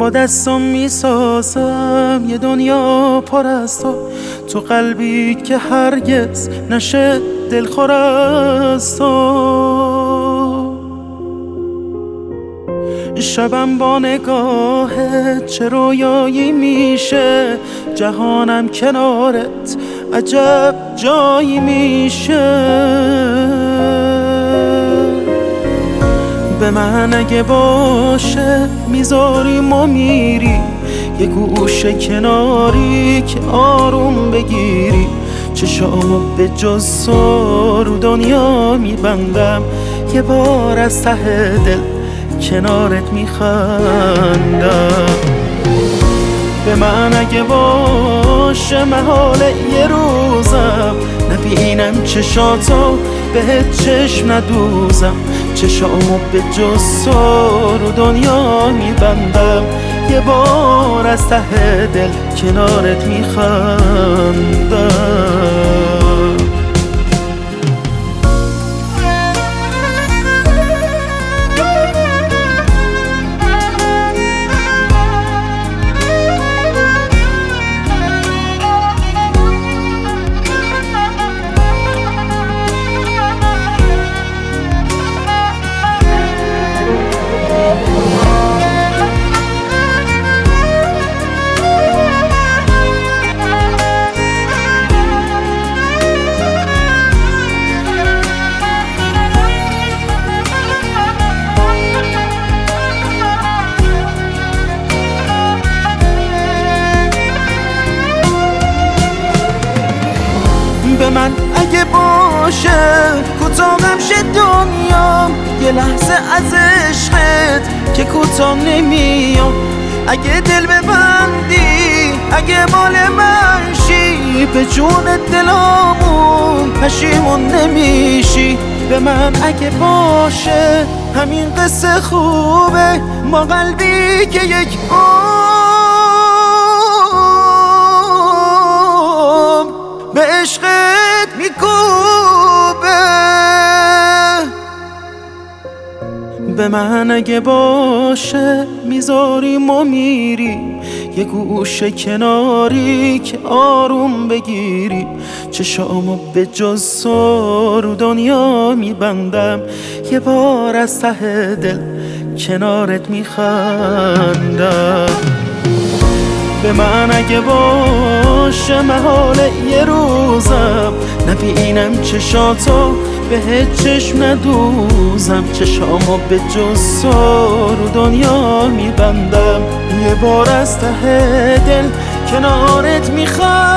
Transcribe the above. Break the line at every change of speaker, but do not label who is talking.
با دستم میسازم یه دنیا پر از تو قلبی که هرگز نشه دلخور از تو. شبم با نگاهت چه رویایی میشه، جهانم کنارت عجب جایی میشه. به من اگه باشه میذاریم و میری یه گوشه کناری که آروم بگیری. چشامو به جز تو رو دنیا میبندم، یه بار از ته دل کنارت میخندم. به من اگه باشه محال یه روزم نبینم چشاتو بهت چشم ندوزم. چشامو به جز تو رو دنیا میبندم، یه بار از ته دل کنارت میخندم. به من اگه باشه کوتاهم شه دنیا، یه لحظه از عشقت که کوتاه نمیام. اگه دل ببندی اگه مال من شی، به جون دلامون پشیمون نمیشی. به من اگه باشه همین قصه خوبه، ما قلبی که یک به عشقت میکوبه. به من اگه باشه میذاریم و میریم یه گوشه کناری که آروم بگیری. چشامو به جز تو رو دنیا میبندم، یه بار از ته دل کنارت میخندم. به من اگه باشه محال یه روزم نبینم چشاتو بهت چشم ندوزم. چشامو به جز تو رو دنیا میبندم، یه بار از ته دل کنارت میخوام.